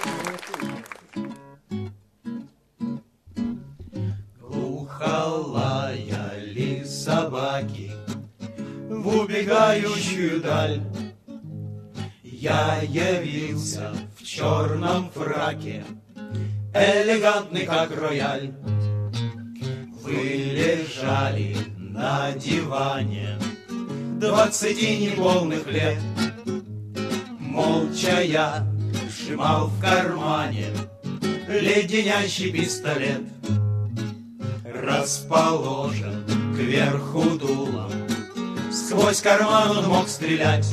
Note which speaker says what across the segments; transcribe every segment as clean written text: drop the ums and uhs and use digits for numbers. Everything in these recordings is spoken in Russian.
Speaker 1: Глухо лаяли собаки в убегающую даль. Я явился в черном фраке, элегантный как рояль. Вы лежали на диване 20 неполных лет. Молча я сжимал в кармане леденящий пистолет. Расположен кверху дулом, сквозь карман он мог стрелять.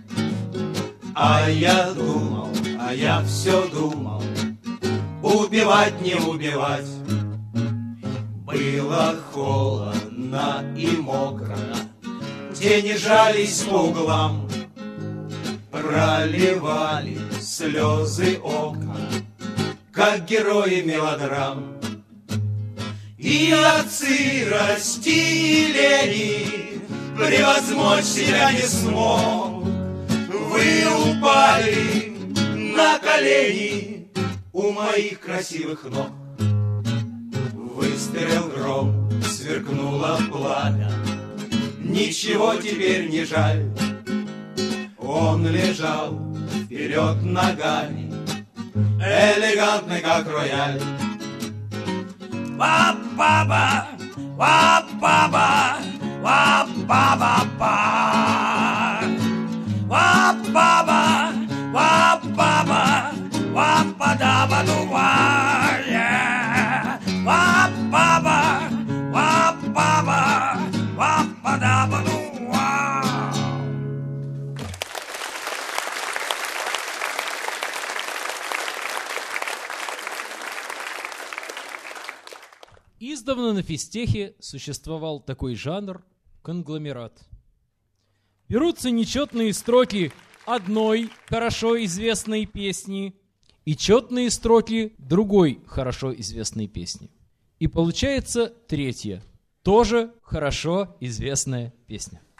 Speaker 1: А я думал, а я все думал, убивать не убивать. Было холодно и мокро, тени жались по углам, проливали слезы окна, как герои мелодрам. И от сырости и лени превозмочь себя не смог. Вы упали на колени у моих красивых ног. Выстрел гром, сверкнуло пламя, ничего теперь не жаль. Он лежал вперед ногами, элегантный как рояль. Ва-ба-ба, ва-ба-ба, ва-ба-ба-ба. Ва-ба-ба, ва-ба-ба, ва-ба-да-ба-ду-ва. Ва-ба-ба, ва-ба-ба, ва-ба-да-ба-ду-ва.
Speaker 2: Издавна на физтехе существовал такой жанр – конгломерат. Берутся нечетные строки одной хорошо известной песни и четные строки другой хорошо известной песни. И получается третья, тоже хорошо известная песня.